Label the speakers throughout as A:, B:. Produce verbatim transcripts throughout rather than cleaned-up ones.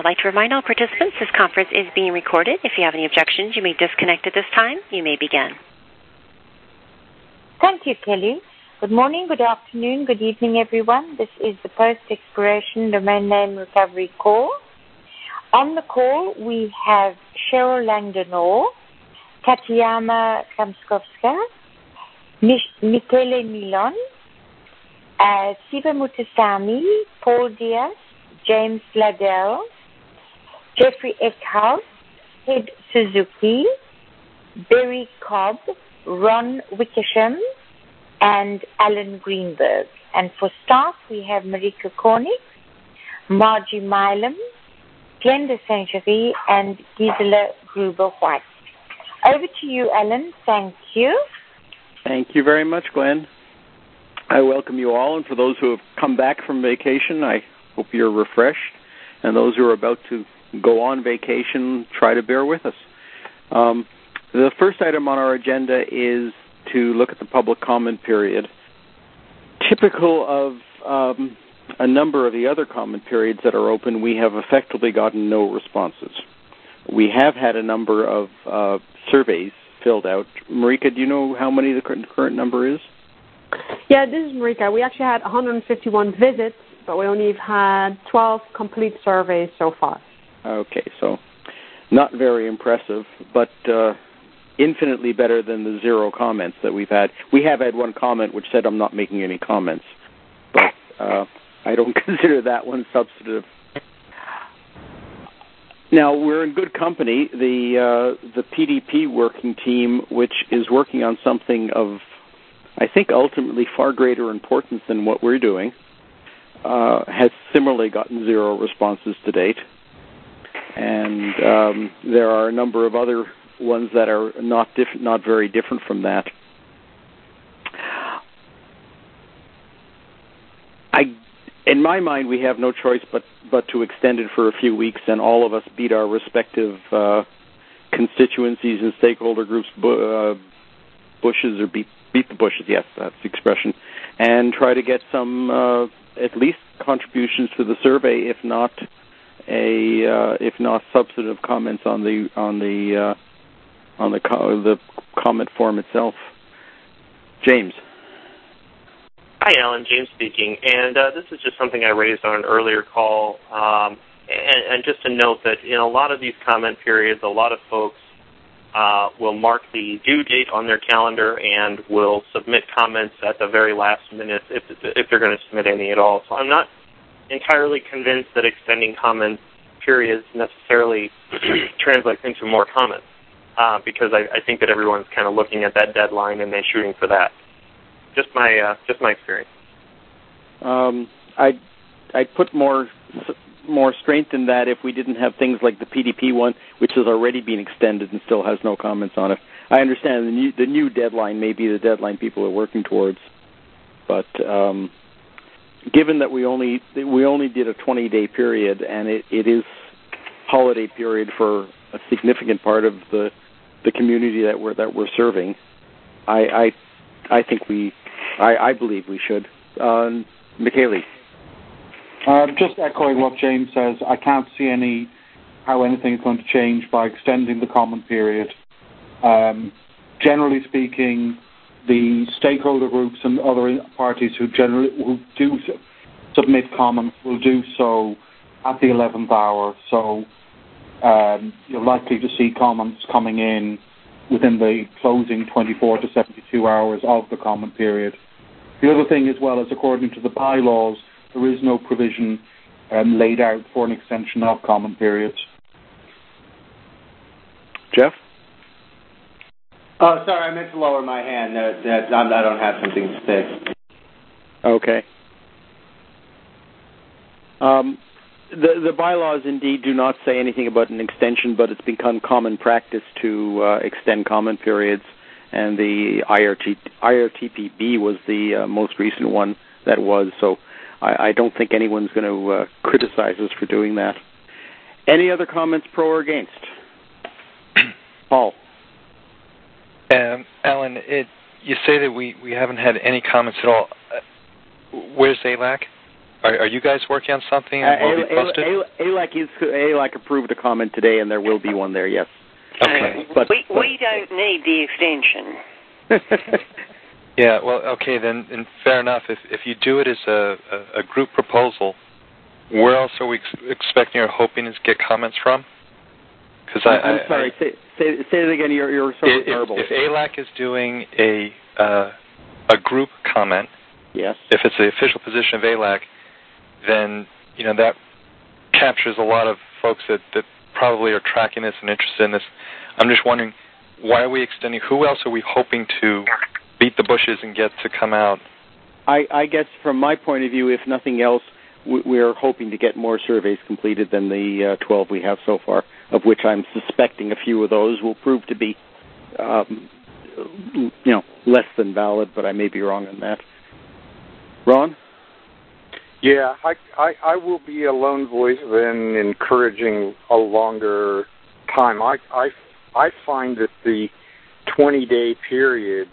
A: I'd like to remind all participants this conference is being recorded. If you have any objections, you may disconnect at this time. You may begin.
B: Thank you, Kelly. Good morning, good afternoon, good evening, everyone. This is the Post-Expiration Domain Name Recovery Call. On the call, we have Cheryl Langdon-Orr, Tatiana Kamskovska, Michele Milon, uh, Siva Mutasamy, Paul Diaz, James Ladell, Jeffrey Eckhout, Ted Suzuki, Barry Cobb, Ron Wickersham, and Alan Greenberg. And for staff, we have Marika Kornick, Margie Milam, Glenda Saint-Gervais, and Gisela Gruber-White. Over to you, Alan. Thank you.
C: Thank you very much, Glenn. I welcome you all, and for those who have come back from vacation, I hope you're refreshed. And those who are about to go on vacation, try to bear with us. Um, the first item on our agenda is to look at the public comment period. Typical of um, a number of the other comment periods that are open, we have effectively gotten no responses. We have had a number of uh, surveys filled out. Marika, do you know how many the current, current number is?
D: Yeah, this is Marika. We actually had one hundred fifty-one visits, but we only have had twelve complete surveys so far. Okay,
C: so not very impressive, but uh, infinitely better than the zero comments that we've had. We have had one comment which said, I'm not making any comments, but uh, I don't consider that one substantive. Now, we're in good company. The uh, the P D P working team, which is working on something of, I think, ultimately far greater importance than what we're doing, uh, has similarly gotten zero responses to date. And um, there are a number of other ones that are not diff- not very different from that. I, in my mind, we have no choice but, but to extend it for a few weeks, and all of us beat our respective uh, constituencies and stakeholder groups bu- uh, bushes, or beat, beat the bushes, yes, that's the expression, and try to get some, uh, at least contributions to the survey, if not a uh, if not substantive comments on the on the uh, on the co- the comment form itself. James.
E: Hi, Alan. James speaking. And uh, this is just something I raised on an earlier call. Um, and, and just to note that in a lot of these comment periods, a lot of folks uh, will mark the due date on their calendar and will submit comments at the very last minute if, if they're going to submit any at all. So I'm not entirely convinced that extending comment periods necessarily translates into more comments uh, because I, I think that everyone's kind of looking at that deadline and then shooting for that. Just my uh, just my experience.
C: Um, I I put more more strength in that if we didn't have things like the P D P one, which has already been extended and still has no comments on it. I understand the new the new deadline may be the deadline people are working towards, but um, given that we only we only did a twenty day period and it, it is holiday period for a significant part of the the community that we're that we're serving, I. I I think we, I, I believe we should. Uh, Michele.
F: Uh, just echoing what James says, I can't see any how anything is going to change by extending the comment period. Um, generally speaking, the stakeholder groups and other parties who generally who do submit comments will do so at the eleventh hour. So um, you're likely to see comments coming in within the closing twenty-four to seventy-two hours of the comment period. The other thing as well is, according to the bylaws, there is no provision um, laid out for an extension of comment periods.
C: Jeff?
G: Oh, sorry, I meant to lower my hand. Uh, that, I don't have something to say.
C: Okay. Um, The, the bylaws indeed do not say anything about an extension, but it's become common practice to uh, extend comment periods, and the I R T, I R T P B was the uh, most recent one that was, so I, I don't think anyone's going to uh, criticize us for doing that. Any other comments pro or against? Paul?
H: Um, Alan, it, you say that we, we haven't had any comments at all. Uh, where's A L A C? Are, are you guys working on something?
C: Uh,
H: will be posted?
C: A L A C is A L A C approved a comment today, and there will be one there. Yes.
H: Okay.
I: Uh,
C: but,
I: we
C: but,
I: we don't need the extension.
H: Yeah. Well, okay then. And fair enough. If if you do it as a, a, a group proposal, where else are we ex- expecting or hoping to get comments from? Because I,
C: I'm
H: I,
C: sorry.
H: I,
C: say, say say it again. You're you're sort of
H: if,
C: verbal.
H: if A L A C is doing a uh, a group comment,
C: yes.
H: If it's the official position of A L A C, then you know that captures a lot of folks that, that probably are tracking this and interested in this. I'm just wondering, why are we extending? Who else are we hoping to beat the bushes and get to come out?
C: I, I guess from my point of view, if nothing else, we, we're hoping to get more surveys completed than the uh, twelve we have so far, of which I'm suspecting a few of those will prove to be, um, you know, less than valid, but I may be wrong on that. Ron?
J: Yeah, I, I, I will be a lone voice then encouraging a longer time. I, I, I find that the twenty-day period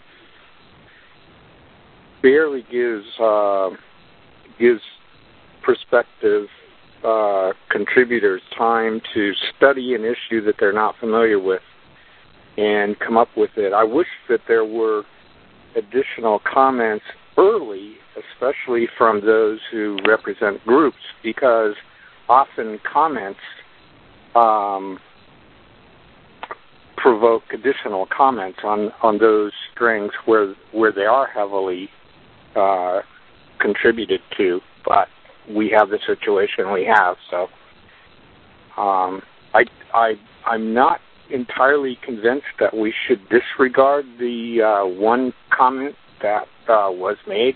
J: barely gives uh, gives prospective uh, contributors time to study an issue that they're not familiar with and come up with it. I wish that there were additional comments early, especially from those who represent groups, because often comments um, provoke additional comments on, on those strings where where they are heavily uh, contributed to, but we have the situation we have. So um, I, I, I'm not entirely convinced that we should disregard the uh, one comment that uh, was made.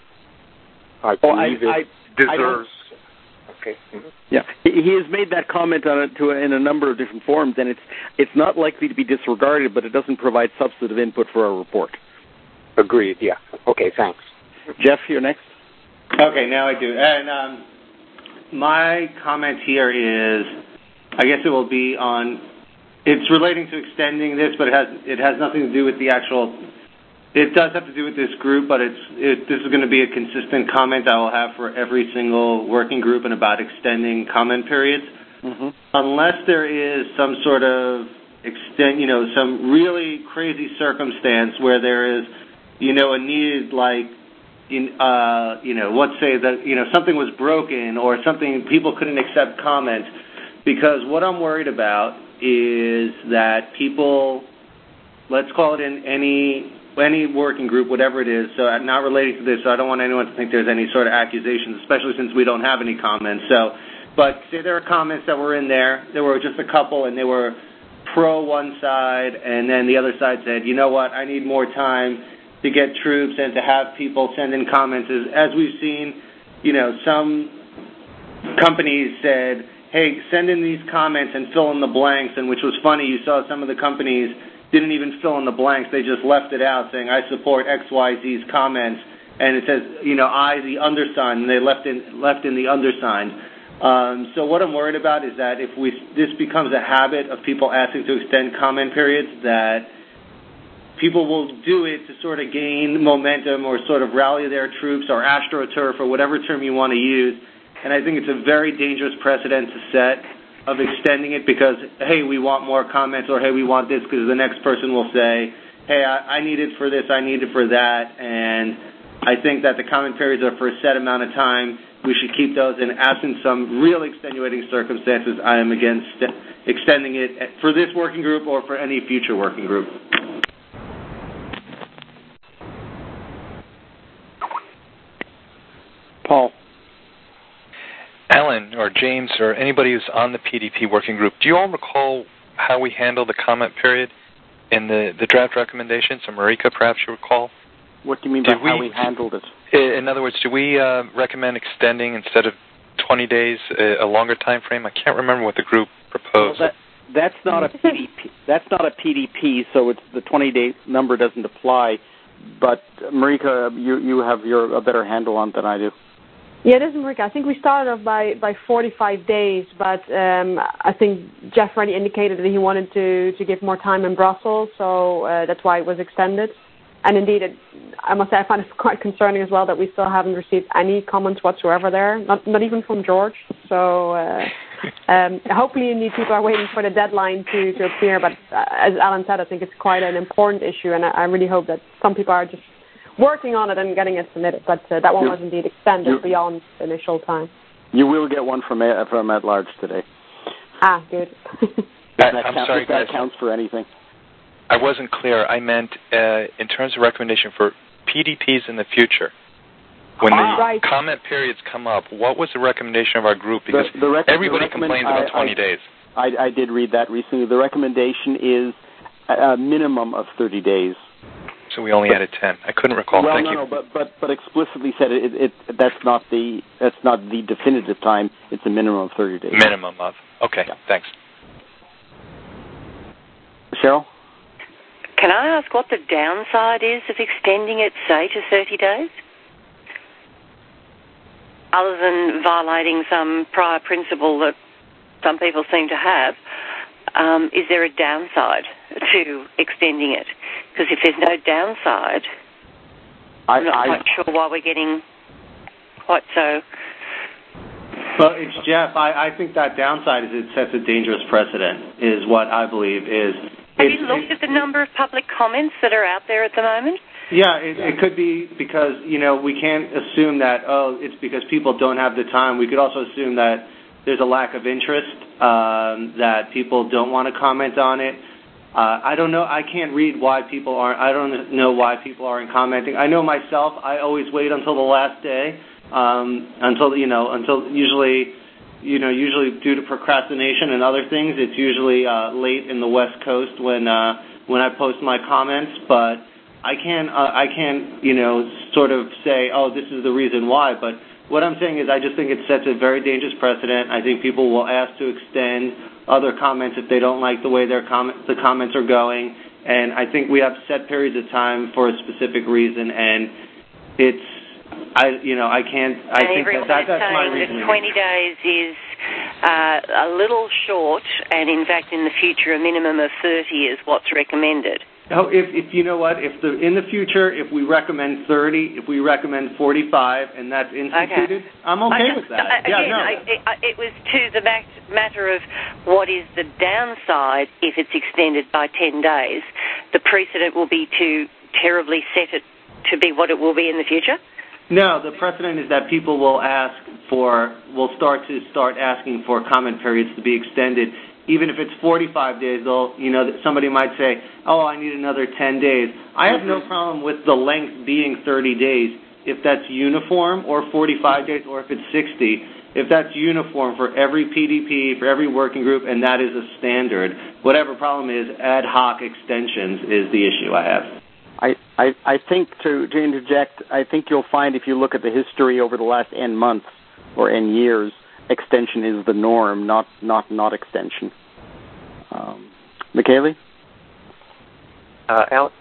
J: I
C: oh,
J: believe
C: I,
J: it
C: I,
J: deserves...
C: I
J: okay. Mm-hmm.
C: Yeah, he, he has made that comment on it to in a number of different forms, and it's it's not likely to be disregarded, but it doesn't provide substantive input for our report.
J: Agreed, yeah. Okay, thanks.
C: Jeff, you're next.
G: Okay, now I do. And um, my comment here is, I guess it will be on, it's relating to extending this, but it has it has nothing to do with the actual, it does have to do with this group, but it's it, this is going to be a consistent comment I will have for every single working group and about extending comment periods.
C: Mm-hmm.
G: Unless there is some sort of extend, you know, some really crazy circumstance where there is, you know, a need like, in, uh, you know, let's say that, you know, something was broken or something, people couldn't accept comments. Because what I'm worried about is that people, let's call it in any any working group, whatever it is, so not related to this, so I don't want anyone to think there's any sort of accusations, especially since we don't have any comments. So, but say there are comments that were in there, there were just a couple, and they were pro one side, and then the other side said, you know what, I need more time to get troops and to have people send in comments. As we've seen, you know, some companies said, hey, send in these comments and fill in the blanks, and which was funny, you saw some of the companies didn't even fill in the blanks. They just left it out saying, I support X Y Z's comments, and it says, you know, I, the undersigned, and they left in left in the undersigned. Um, so what I'm worried about is that if we this becomes a habit of people asking to extend comment periods, that people will do it to sort of gain momentum or sort of rally their troops or astroturf or whatever term you want to use. And I think it's a very dangerous precedent to set of extending it because, hey, we want more comments, or hey, we want this, because the next person will say, hey, I, I need it for this, I need it for that. And I think that the comment periods are for a set amount of time. We should keep those, and absent some real extenuating circumstances, I am against extending it for this working group or for any future working group.
C: Paul.
H: Alan or James or anybody who's on the P D P working group, do you all recall how we handled the comment period in the, the draft recommendations? Or Marika, perhaps you recall?
C: What do you mean by
H: did
C: how
H: we,
C: we handled it?
H: In other words, do we uh, recommend extending instead of twenty days a, a longer time frame? I can't remember what the group proposed.
C: Well, that, that's not a P D P. That's not a P D P, so it's the twenty-day number doesn't apply. But Marika, you you have your a better handle on it than I do.
D: Yeah, this is Marika. I think we started off by, by forty-five days, but um, I think Jeff already indicated that he wanted to, to give more time in Brussels, so uh, that's why it was extended. and indeed, it, I must say I find it quite concerning as well that we still haven't received any comments whatsoever there, not, not even from George. So uh, um, hopefully indeed people are waiting for the deadline to, to appear, but uh, as Alan said, I think it's quite an important issue, and I, I really hope that some people are just working on it and getting it submitted, but uh, that one was indeed extended you, beyond the initial time.
C: You will get one from, from at large today.
D: Ah, good.
C: that, that
H: I'm
C: counts,
H: sorry,
C: that
H: guys.
C: counts for anything.
H: I wasn't clear. I meant uh, in terms of recommendation for P D Ps in the future. When
C: ah,
H: the
D: right.
H: comment periods come up, what was the recommendation of our group? Because
C: the, the rec-
H: everybody
C: the
H: complains about
C: I,
H: twenty
C: I,
H: days.
C: I, I did read that recently. The recommendation is a minimum of thirty days.
H: So we only
C: but,
H: added ten. I couldn't recall.
C: Well,
H: Thank
C: no,
H: you.
C: no, but, but but explicitly said it, it, it. That's not the that's not the definitive time. It's a minimum of thirty days.
H: Minimum of. Okay. Yeah. Thanks.
C: Cheryl?
I: Can I ask what the downside is of extending it, say, to thirty days? Other than violating some prior principle that some people seem to have, um, is there a downside to extending it? Because if there's no downside, I, I'm not I, quite sure why we're getting quite so...
G: Well, it's Jeff. I, I think that downside is it sets a dangerous precedent, is what I believe is...
I: Have you looked at the number of public comments that are out there at the moment?
G: Yeah, it, it could be because, you know, we can't assume that, oh, it's because people don't have the time. We could also assume that there's a lack of interest, um, that people don't want to comment on it. Uh, I don't know. I can't read why people aren't. I don't know why people aren't commenting. I know myself. I always wait until the last day, um, until, you know, until usually... You know, usually due to procrastination and other things, it's usually uh, late in the West Coast when uh, when I post my comments. But I can't, uh, I can't, you know, sort of say, oh, this is the reason why. But what I'm saying is, I just think it sets a very dangerous precedent. I think people will ask to extend other comments if they don't like the way their comment, the comments are going. And I think we have set periods of time for a specific reason, and it's. I, you know, I can't. I
I: and
G: think that, that that's my
I: that
G: reasoning.
I: twenty days is uh, a little short, and in fact, in the future, a minimum of thirty is what's recommended.
G: Oh, if, if you know what, if the in the future, if we recommend thirty, if we recommend forty-five, and that's instituted,
I: okay.
G: I'm okay
I: I,
G: with that.
I: I,
G: yeah,
I: again,
G: no.
I: I, I, it was to the matter of what is the downside if it's extended by ten days. The precedent will be to terribly set it to be what it will be in the future.
G: No, the precedent is that people will ask for, will start to start asking for comment periods to be extended. Even if it's forty-five days, they'll, you know, somebody might say, oh, I need another ten days. I have no problem with the length being thirty days if that's uniform, or forty-five days, or if it's sixty. If that's uniform for every P D P, for every working group, and that is a standard, whatever problem is, ad hoc extensions is the issue I have.
C: I, I, I think, to, to interject, I think you'll find if you look at the history over the last N months or N years, extension is the norm, not not, not extension. Um, McKaylee?
E: Uh, Alex?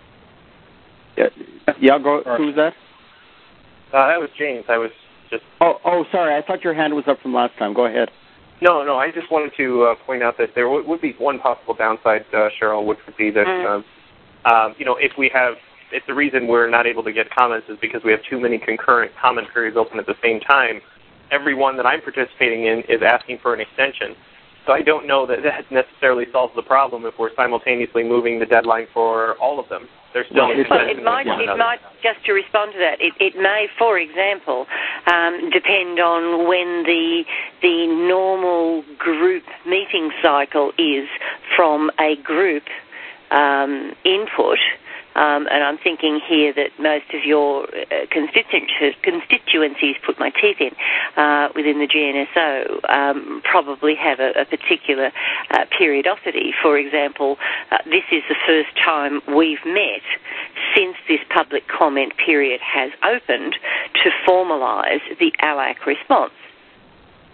C: Yeah, yeah go, who's that?
E: Uh, that was James. I was just...
C: Oh, oh, sorry. I thought your hand was up from last time. Go ahead.
E: No, no. I just wanted to uh, point out that there w- would be one possible downside, uh, Cheryl, which would be that... Mm. Uh, Um, you know, if we have, if the reason we're not able to get comments is because we have too many concurrent comment periods open at the same time, everyone that I'm participating in is asking for an extension. So I don't know that that necessarily solves the problem if we're simultaneously moving the deadline for all of them. There's still
I: well, it might, it might, just to respond to that, it, it may, for example, um, depend on when the the normal group meeting cycle is from a group Um, input, um, and I'm thinking here that most of your uh, constitu- constituencies, put my teeth in, uh, within the G N S O um, probably have a, a particular uh, periodicity. For example, uh, this is the first time we've met since this public comment period has opened to formalise the A L A C response.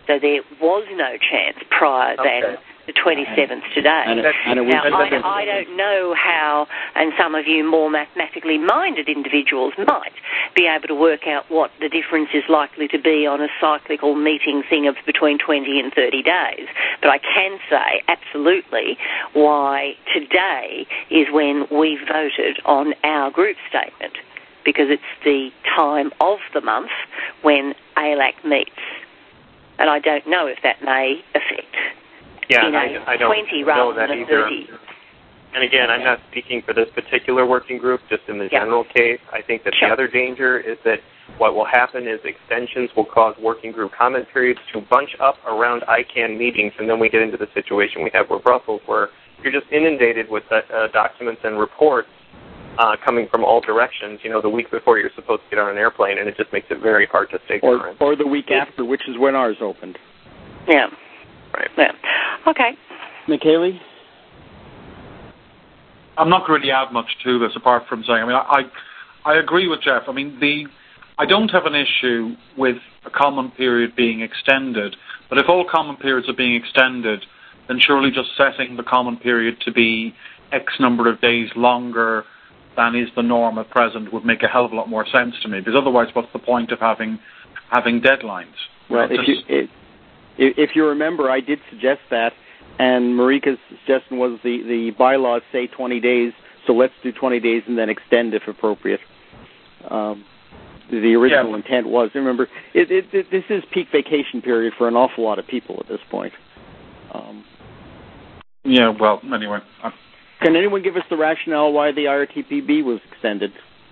I: So there was no chance prior
E: okay.
I: than the twenty-seventh today.
C: And it, and it was,
I: now, I, I don't know how, and some of you more mathematically minded individuals might be able to work out what the difference is likely to be on a cyclical meeting thing of between twenty and thirty days. But I can say absolutely why today is when we voted on our group statement, because it's the time of the month when A L A C meets. And I don't know if that may affect
E: yeah,
I: in a
E: I, I don't
I: twenty
E: know
I: rather
E: that
I: than a
E: either.
I: thirty.
E: And again, I'm not speaking for this particular working group, just in the
I: yeah.
E: general case. I think that
I: sure.
E: the other danger is that what will happen is extensions will cause working group comment periods to bunch up around I CANN meetings, and then we get into the situation we have with Brussels, where you're just inundated with uh, documents and reports uh, coming from all directions, you know, the week before you're supposed to get on an airplane, and it just makes it very hard to stay
C: or,
E: current.
C: Or the week after, which is when ours opened.
I: Yeah.
E: Right.
I: Yeah. Okay.
C: McKaylee?
F: I'm not going to really add much to this apart from saying, I mean, I, I agree with Jeff. I mean, the I don't have an issue with a comment period being extended, but if all comment periods are being extended, then surely just setting the comment period to be X number of days longer than is the norm at present would make a hell of a lot more sense to me, because otherwise what's the point of having having deadlines?
C: Well, if you, it, if you remember, I did suggest that, and Marika's suggestion was the, the bylaws say twenty days, so let's do twenty days and then extend if appropriate. Um, the original
F: yeah.
C: intent was, remember, it, it, it, this is peak vacation period for an awful lot of people at this point. Um,
F: yeah, well, anyway. Uh,
C: Can anyone give us the rationale why the I R T P B was extended?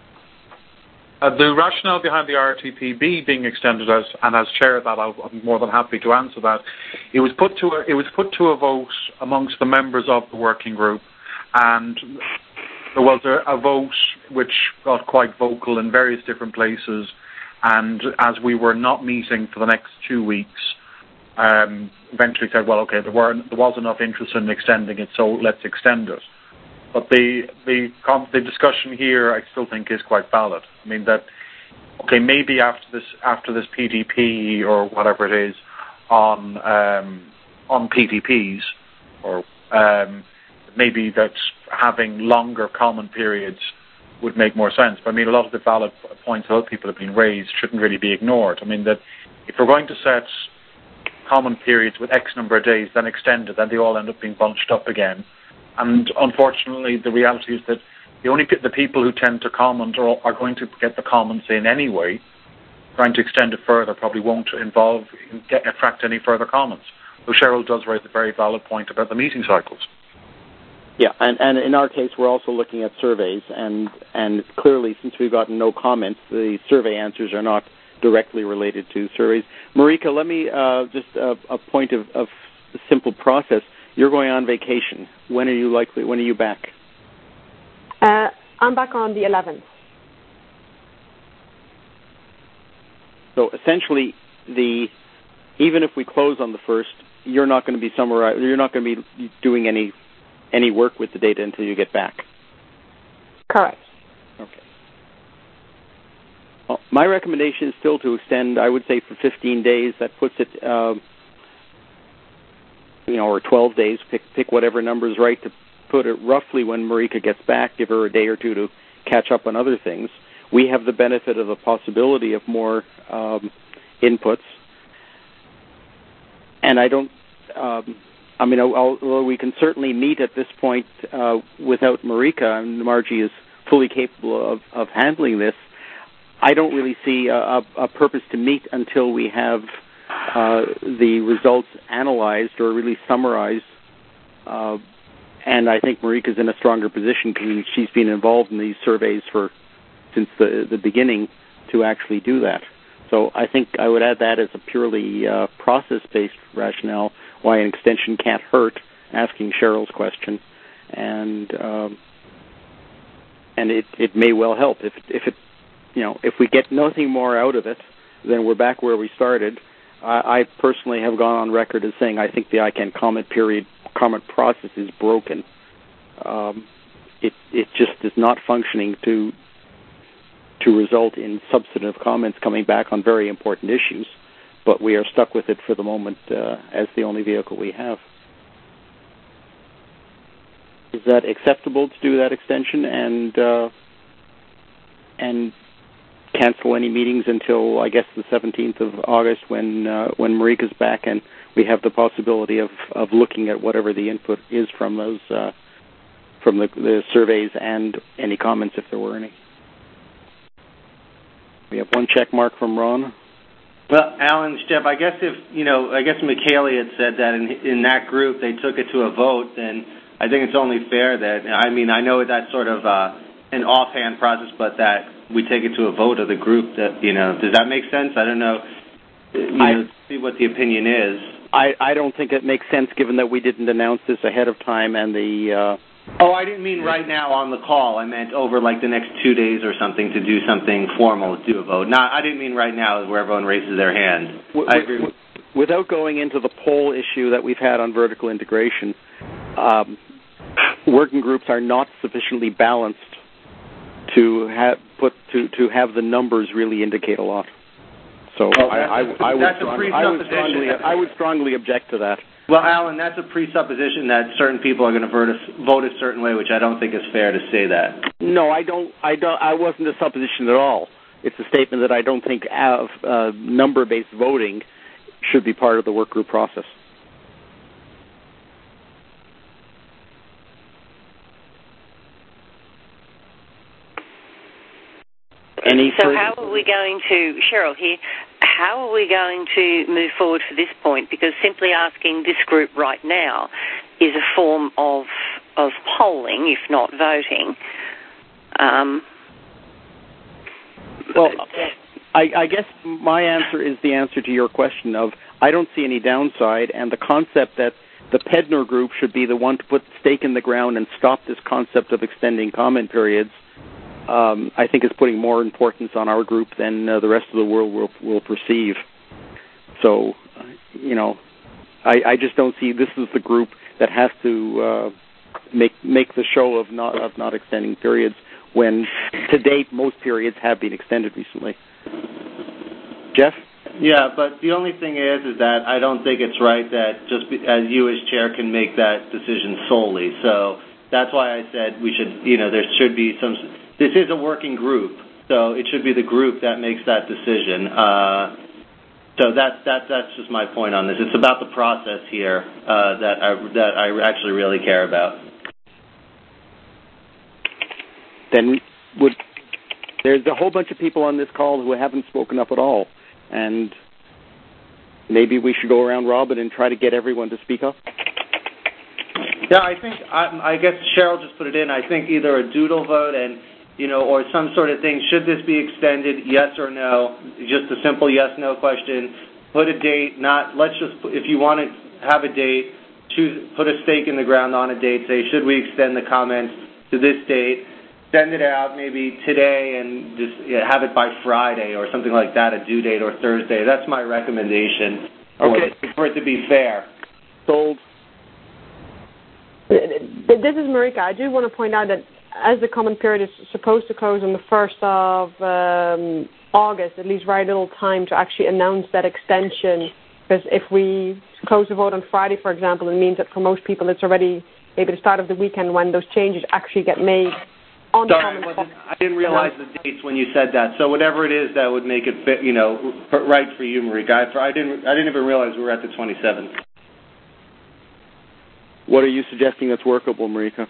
F: Uh, the rationale behind the I R T P B being extended, as and as chair of that, I'm more than happy to answer that. It was put to a, it was put to a vote amongst the members of the working group, and there was a, a vote which got quite vocal in various different places. And as we were not meeting for the next two weeks, um, eventually said, well, okay, there were there was enough interest in extending it, so let's extend it. But the the the discussion here, I still think, is quite valid. I mean that, okay, maybe after this after this P D P or whatever it is on um, on P D Ps, or um, maybe that having longer comment periods would make more sense. But I mean, a lot of the valid points that other people have been raised shouldn't really be ignored. I mean that if we're going to set comment periods with X number of days, then extend it, then they all end up being bunched up again. And unfortunately, the reality is that the only the people who tend to comment are, are going to get the comments in anyway. Trying to extend it further probably won't involve get, attract any further comments. So Cheryl does raise a very valid point about the meeting cycles.
C: Yeah, and, and in our case, we're also looking at surveys, and and clearly, since we've gotten no comments, the survey answers are not directly related to surveys. Marika, let me uh, just uh, a point of, of simple process. You're going on vacation. When are you likely? When are you back?
D: Uh, I'm back on the eleventh.
C: So essentially, the even if we close on the first, you're not going to be somewhere. You're not going to be doing any any work with the data until you get back.
D: Correct.
C: Okay. Well, my recommendation is still to extend. I would say for fifteen days. That puts it. Uh, you know, or twelve days, pick pick whatever number is right to put it roughly when Marika gets back, give her a day or two to catch up on other things. We have the benefit of the possibility of more um, inputs. And I don't, um, I mean, although we can certainly meet at this point uh, without Marika, and Margie is fully capable of, of handling this, I don't really see a, a purpose to meet until we have Uh, the results analyzed or really summarized, uh, and I think Marika's in a stronger position because she's been involved in these surveys for since the the beginning to actually do that. So I think I would add that as a purely uh, process-based rationale why an extension can't hurt. Asking Cheryl's question, and um, and it it may well help if if it you know if we get nothing more out of it, then we're back where we started. I personally have gone on record as saying I think the I CANN comment period, comment process is broken. Um, it it just is not functioning to to result in substantive comments coming back on very important issues. but we are stuck with it for the moment uh, as the only vehicle we have. Is that acceptable to do that extension and uh, and cancel any meetings until, I guess, the seventeenth of August when uh, when Marika's back and we have the possibility of, of looking at whatever the input is from those uh, from the, the surveys and any comments if there were any. We have one check mark from Ron.
G: Well, Alan, Jeff, I guess if, you know, I guess McKaylee had said that in, in that group they took it to a vote, then I think it's only fair that, I mean, I know that's sort of uh, an offhand process, but that we take it to a vote of the group that, you know, does that make sense? I don't know, you I, know, see what the opinion is.
C: I, I don't think it makes sense given that we didn't announce this ahead of time and the... Uh,
G: Oh, I didn't mean right now on the call. I meant over like the next two days or something to do something formal, do a vote. Not, I didn't mean right now where everyone raises their hand.
C: W-
G: I agree.
C: W- without going into the poll issue that we've had on vertical integration, um, working groups are not sufficiently balanced to have put to, to have the numbers really indicate a lot. So
G: well,
C: I, I, I, I, would strongly, I, would strongly, I would strongly object to that.
G: Well, Alan, that's a presupposition that certain people are going to vote a, vote a certain way, which I don't think is fair to say that.
C: No, I don't. I don't. I wasn't a supposition at all. It's a statement that I don't think uh, uh, number-based voting should be part of the workgroup process. Any
I: so
C: further?
I: How are we going to, Cheryl here, how are we going to move forward for this point? Because simply asking this group right now is a form of of polling, if not voting. Um,
C: well, I, I guess my answer is the answer to your question of I don't see any downside, and the concept that the Pedner group should be the one to put the stake in the ground and stop this concept of extending comment periods Um, I think is putting more importance on our group than uh, the rest of the world will, will perceive. So, uh, you know, I, I just don't see this is the group that has to uh, make make the show of not of not extending periods when, to date, most periods have been extended recently. Jeff?
G: Yeah, but the only thing is, is that I don't think it's right that just be, as you as chair can make that decision solely. So that's why I said we should, you know, there should be some. This is a working group, so it should be the group that makes that decision. Uh, so that that that's just my point on this. It's about the process here uh, that I that I actually really care about.
C: Then would there's a whole bunch of people on this call who haven't spoken up at all, and maybe we should go around robin and try to get everyone to speak up.
G: Yeah, I think I, I guess Cheryl just put it in. I think either a doodle vote and. You know, or some sort of thing. Should this be extended? Yes or no? Just a simple yes/no question. Put a date. Not let's just. If you want to have a date, choose. Put a stake in the ground on a date. Say, should we extend the comments to this date? Send it out maybe today and just yeah, have it by Friday or something like that. A due date or Thursday. That's my recommendation.
C: Okay.
G: For it to be fair.
C: Sold.
D: This is Marika. I do want to point out that as the comment period is supposed to close on the first of um, August, it leaves very little time to actually announce that extension. Because if we close the vote on Friday, for example, it means that for most people it's already maybe the start of the weekend when those changes actually get made on the
G: Sorry,
D: comment.
G: I, I didn't realize the dates when you said that. So whatever it is that would make it fit, you know, right for you, Marika. I, I didn't. I didn't even realize we were at the twenty-seventh.
C: What are you suggesting that's workable, Marika?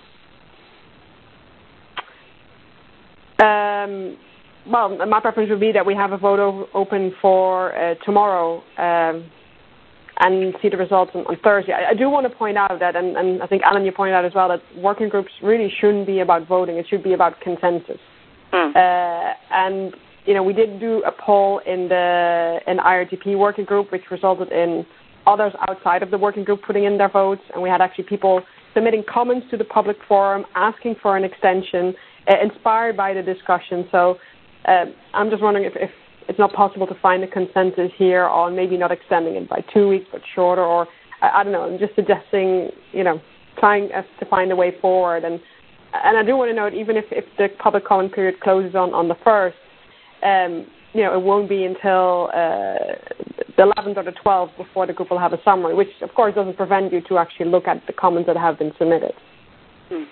D: Um, well, my preference would be that we have a vote over, open for uh, tomorrow um, and see the results on, on Thursday. I, I do want to point out that, and, and I think, Alan, you pointed out as well, that working groups really shouldn't be about voting. It should be about consensus. Hmm. Uh, and, you know, we did do a poll in the in I R T P working group, which resulted in others outside of the working group putting in their votes, and we had actually people submitting comments to the public forum, asking for an extension, uh, inspired by the discussion. So uh, I'm just wondering if, if it's not possible to find a consensus here on maybe not extending it by two weeks but shorter, or I, I don't know, I'm just suggesting, you know, trying uh, to find a way forward. And and I do want to note, even if, if the public comment period closes on, on the first, um, you know, it won't be until uh, the eleventh or the twelfth before the group will have a summary, which of course doesn't prevent you to actually look at the comments that have been submitted.
I: Hmm.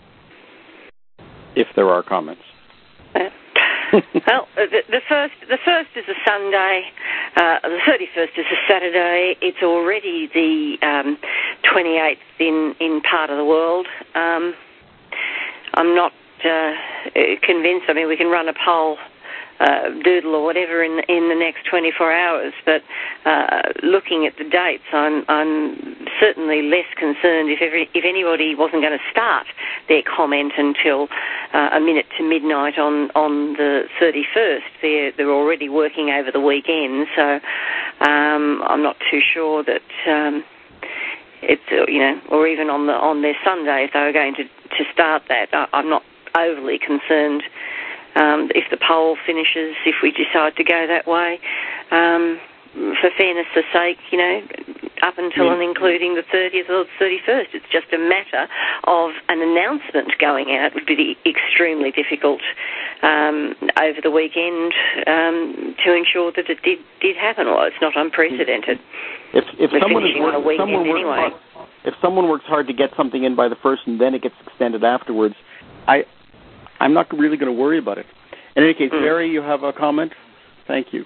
C: If there are comments.
I: Uh, well, the, the first the first is a Sunday, uh, the thirty-first is a Saturday. It's already the um, twenty-eighth in, in part of the world. Um, I'm not uh, convinced. I mean, we can run a poll, uh, doodle or whatever in in the next twenty-four hours. But uh, looking at the dates, I'm I'm certainly less concerned if every, if anybody wasn't going to start their comment until uh, a minute to midnight on, on the thirty-first. They're they're already working over the weekend, so um, I'm not too sure that um, it's uh, you know, or even on the on their Sunday if they were going to, to start that. I, I'm not overly concerned. Um, if the poll finishes, if we decide to go that way, um, for fairness' sake, you know, up until and including the thirtieth or the thirty-first. It's just a matter of an announcement going out would be extremely difficult um, over the weekend um, to ensure that it did, did happen. Well, it's not unprecedented.
C: If, if
I: We're
C: someone is
I: finishing on a
C: work,
I: weekend
C: someone works
I: anyway.
C: hard, if someone works hard to get something in by the first and then it gets extended afterwards, I, I'm not really going to worry about it. In any case, mm. Barry, you have a comment? Thank you.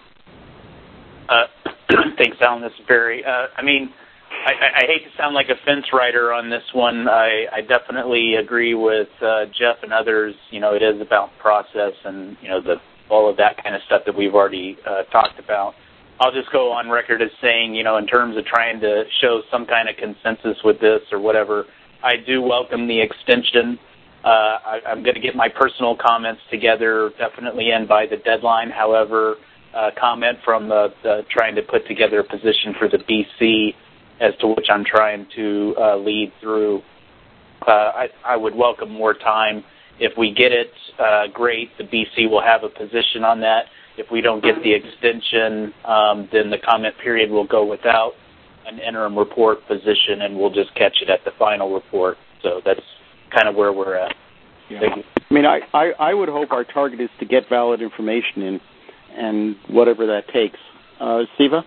K: Uh, thanks, Alan. This is Barry. Uh, I mean, I, I hate to sound like a fence rider on this one. I, I definitely agree with uh, Jeff and others. You know, it is about process and, you know, the all of that kind of stuff that we've already uh, talked about. I'll just go on record as saying, you know, in terms of trying to show some kind of consensus with this or whatever, I do welcome the extension. Uh, I, I'm going to get my personal comments together, definitely in by the deadline. However, uh, comment from the, the trying to put together a position for the B C as to which I'm trying to uh, lead through. Uh, I, I would welcome more time. If we get it, uh, great. The B C will have a position on that. If we don't get the extension, um, then the comment period will go without an interim report position, and we'll just catch it at the final report. So that's kind of where we're at.
C: Yeah. Thank you. I mean, I, I, I would hope our target is to get valid information in, and whatever that takes. Uh, Siva?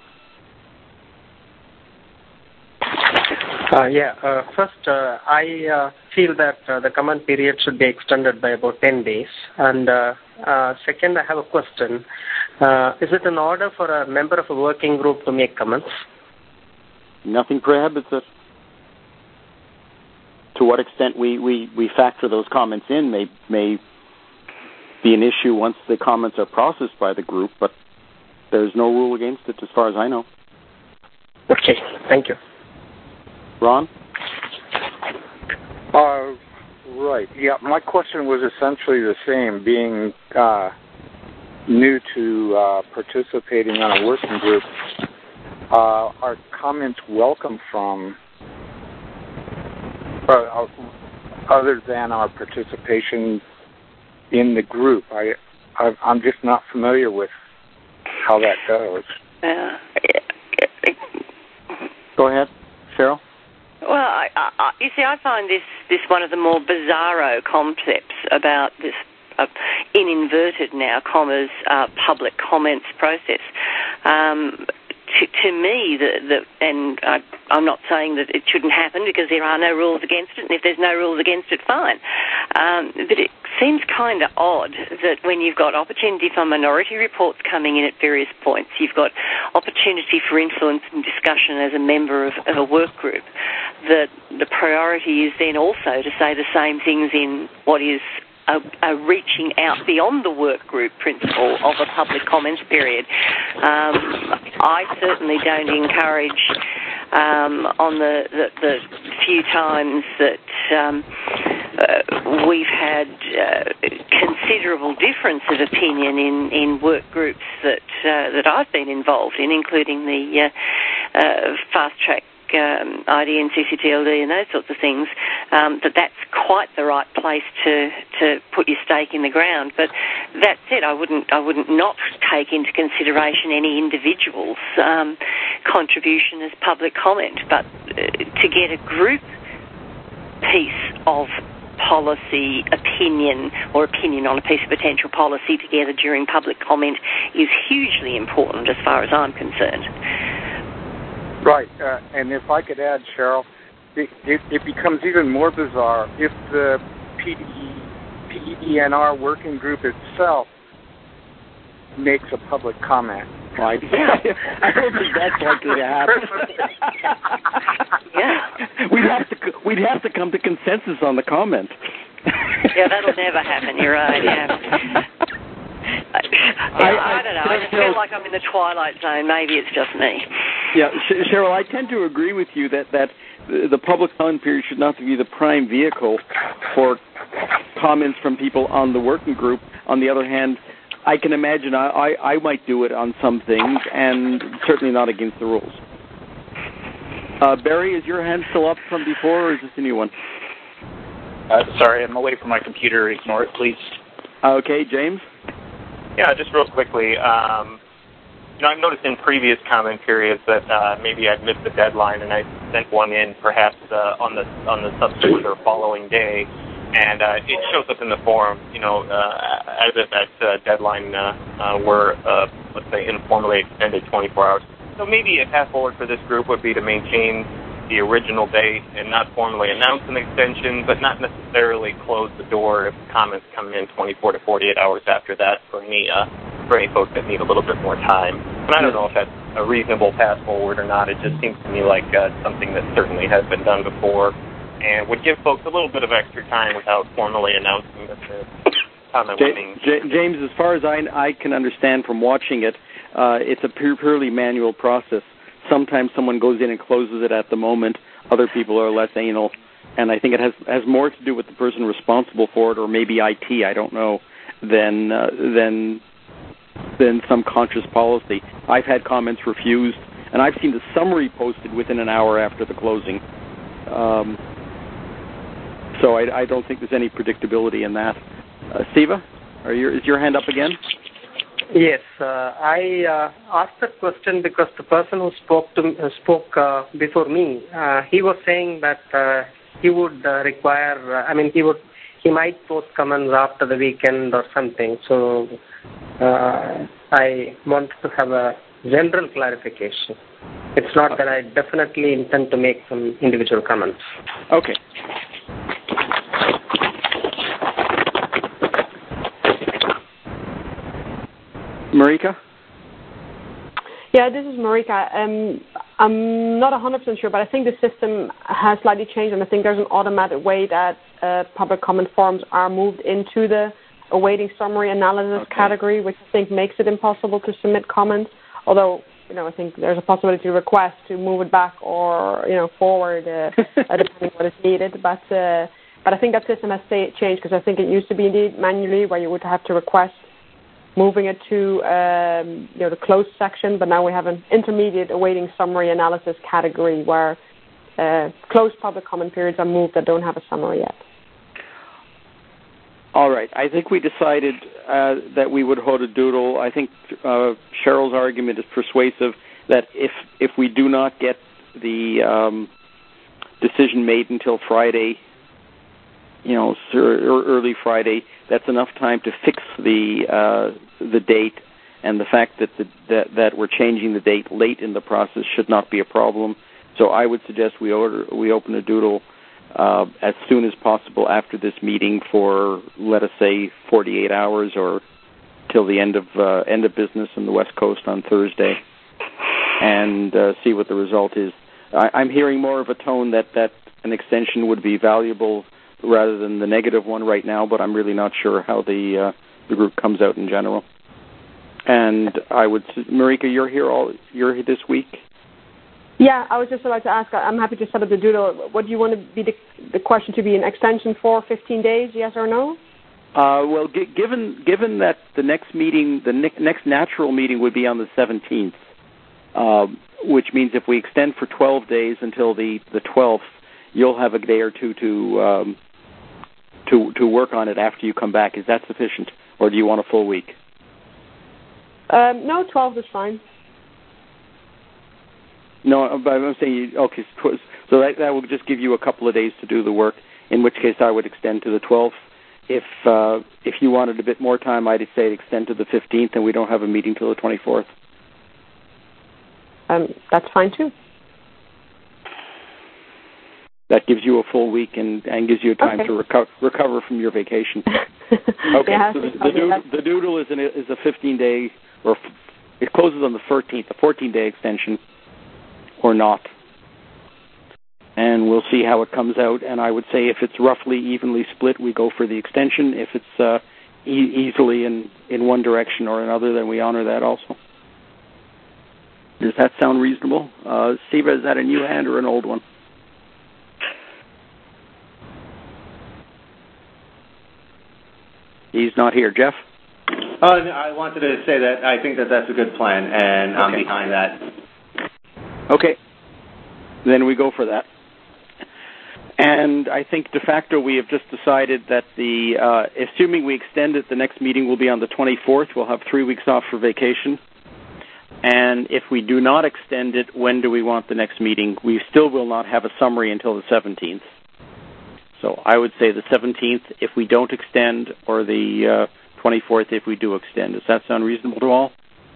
L: Uh, yeah, uh, first, uh, I uh, feel that uh, the comment period should be extended by about ten days. And uh, uh, second, I have a question. Uh, is it in order for a member of a working group to make comments?
C: Nothing prohibits it. To what extent we, we, we factor those comments in may, may be an issue once the comments are processed by the group, but there's no rule against it as far as I know.
L: Okay, thank you.
C: Ron?
J: Uh, right. Yeah, my question was essentially the same. Being uh, new to uh, participating on a working group, uh, are comments welcome from uh, other than our participation in the group? I, I, I'm just not familiar with how that goes.
I: Uh,
C: Go ahead, Cheryl.
I: Well, I, I, you see, I find this, this one of the more bizarro concepts about this, uh, in inverted now, commas, uh, public comments process. Um, to, to me, the, the, and I, I'm not saying that it shouldn't happen because there are no rules against it, and if there's no rules against it, fine. Um, but it seems kind of odd that when you've got opportunity for minority reports coming in at various points, you've got opportunity for influence and discussion as a member of, of a work group, that the priority is then also to say the same things in what is a, a reaching out beyond the work group principle of a public comments period. Um, I certainly don't encourage um, on the, the, the few times that um, uh, we've had uh, considerable difference of opinion in, in work groups that uh, that I've been involved in, including the uh, uh, fast track Um, I D and C C T L D and those sorts of things, um, that that's quite the right place to, to put your stake in the ground. But that said, I wouldn't I wouldn't not take into consideration any individual's um, contribution as public comment. But uh, to get a group piece of policy opinion or opinion on a piece of potential policy together during public comment is hugely important as far as I'm concerned.
J: Right, uh, and if I could add, Cheryl, it, it, it becomes even more bizarre if the P D E N R working group itself makes a public comment. Right?
C: Yeah. I don't think that's likely to happen.
I: Yeah,
C: we'd have to we'd have to come to consensus on the comment.
I: Yeah, that'll never happen. You're right. Yeah. I, I, I don't know. I just feel like I'm in the twilight zone. Maybe it's just me.
C: Yeah, Cheryl, I tend to agree with you that that the public comment period should not be the prime vehicle for comments from people on the working group. On the other hand, I can imagine I, I, I might do it on some things, and certainly not against the rules. Uh, Barry, is your hand still up from before, or is this a new one?
K: Uh, sorry, I'm away from my computer. Ignore it, please.
C: Okay, James?
E: Yeah, just real quickly. Um, you know, I've noticed in previous comment periods that uh, maybe I'd missed the deadline, and I sent one in perhaps uh, on the on the subsequent or following day. And uh, it shows up in the forum, you know, uh, as if that uh, deadline uh, uh, were, uh, let's say, informally extended twenty-four hours. So maybe a path forward for this group would be to maintain the original date and not formally announce an extension, but not necessarily close the door if comments come in twenty-four to forty-eight hours after that for any uh, for any folks that need a little bit more time. And I don't know if that's a reasonable path forward or not. It just seems to me like uh, something that certainly has been done before, and would give folks a little bit of extra time without formally announcing that the comment
C: J-
E: was being...
C: J- James, as far as I, I can understand from watching it, uh, it's a pure, purely manual process. Sometimes someone goes in and closes it at the moment. Other people are less anal. And I think it has, has more to do with the person responsible for it, or maybe I T, I don't know, than, uh, than, than some conscious policy. I've had comments refused, and I've seen the summary posted within an hour after the closing. Um, So I, I don't think there's any predictability in that. Uh, Siva, are your, is your hand up again?
L: Yes, uh, I uh, asked that question because the person who spoke to uh, spoke uh, before me, uh, he was saying that uh, he would uh, require. Uh, I mean, he would he might post comments after the weekend or something. So uh, I want to have a general clarification. It's not that I definitely intend to make some individual comments.
C: Okay. Marika?
D: Yeah, this is Marika. Um, I'm not one hundred percent sure, but I think the system has slightly changed, and I think there's an automatic way that uh, public comment forms are moved into the awaiting summary analysis okay. category, which I think makes it impossible to submit comments, although, you know, I think there's a possibility to request to move it back or, you know, forward, uh, depending on what is needed. But uh, but I think that system has stay, changed, because I think it used to be indeed manually where you would have to request moving it to um, you know, the closed section, but now we have an intermediate awaiting summary analysis category where uh, closed public comment periods are moved that don't have a summary yet.
C: All right. I think we decided uh, that we would hold a doodle. I think uh, Cheryl's argument is persuasive that if if we do not get the um, decision made until Friday, you know, early Friday, that's enough time to fix the uh, the date, and the fact that, the, that that we're changing the date late in the process should not be a problem. So I would suggest we order we open a doodle uh, as soon as possible after this meeting for, let us say, forty-eight hours or till the end of uh, end of business in the West Coast on Thursday, and uh, see what the result is. I, I'm hearing more of a tone that, that an extension would be valuable rather than the negative one right now, but I'm really not sure how the uh, the group comes out in general. And I would, Marika, you're here all you're here this week.
D: Yeah, I was just about to ask. I'm happy to set up the doodle. What do you want to be the, the question to be? An extension for fifteen days? Yes or no?
C: Uh, well, g- given given that the next meeting, the ne- next natural meeting would be on the seventeenth, uh, which means if we extend for twelve days until the the twelfth, you'll have a day or two to. Um, To, to work on it after you come back. Is that sufficient, or do you want a full week?
D: Um, no, twelve is fine.
C: No, but I'm saying, okay, so that, that will just give you a couple of days to do the work. in which case I would extend to the twelfth. If uh, if you wanted a bit more time, I'd say extend to the fifteenth, and we don't have a meeting till the twenty-fourth.
D: Um, that's fine too.
C: That gives you a full week and, and gives you time
D: okay.
C: to reco- recover from your vacation. Okay,
D: yeah,
C: so the, the, doodle, the doodle is, an, is a fifteen-day, or f- it closes on the thirteenth, a fourteen-day extension, or not. And we'll see how it comes out. And I would say if it's roughly evenly split, we go for the extension. If it's uh, e- easily in, in one direction or another, then we honor that also. Does that sound reasonable? Uh, Siva, is that a new hand or an old one? He's not here. Jeff?
G: Oh, no, I wanted to say that I think that that's a good plan, and okay. I'm behind that.
C: Okay. Then we go for that. And I think de facto we have just decided that the, uh, assuming we extend it, the next meeting will be on the twenty-fourth. We'll have three weeks off for vacation. And if we do not extend it, when do we want the next meeting? We still will not have a summary until the seventeenth. So I would say the seventeenth if we don't extend, or the uh, twenty-fourth if we do extend. Does that sound reasonable to all?